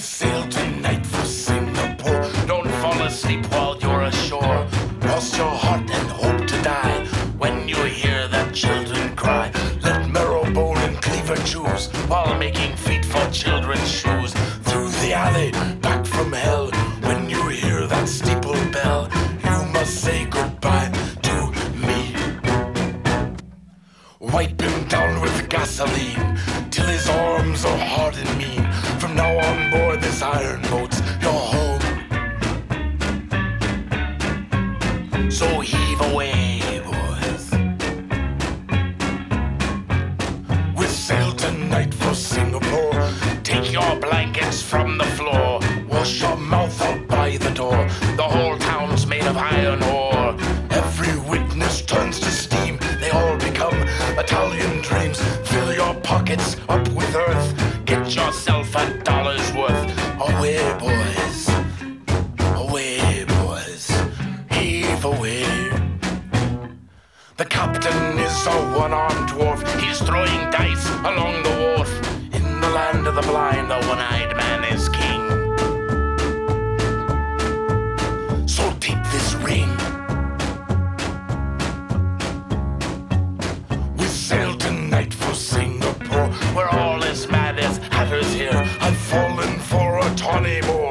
sail tonight for Singapore. Don't fall asleep while you're ashore. Cross your heart and hope to die when you hear that children cry. Let Marrowbone and Cleaver choose while making feet for children's shoes. Through the alley, back from hell, when you hear that steeple bell, you must say goodbye to me. Wipe him down with gasoline till his arms are hard and mean. From now on board this iron boat's your home. So heave away, boys. We sail tonight for Singapore. Take your blankets from the floor. Wash your mouth out by the door. The whole town's made of iron ore. Every witness turns to steam. They all become Italian dreams. Fill your pockets up with earth. Get yourself $1 worth. Away, boys. Away, boys. Heave away. The captain is a one-armed dwarf. He's throwing dice along the wharf. In the land of the blind, the one-eyed man is king. So take this ring. We sail tonight for Singapore. We're all as mad as hatters here. I've fallen for a tawny boy.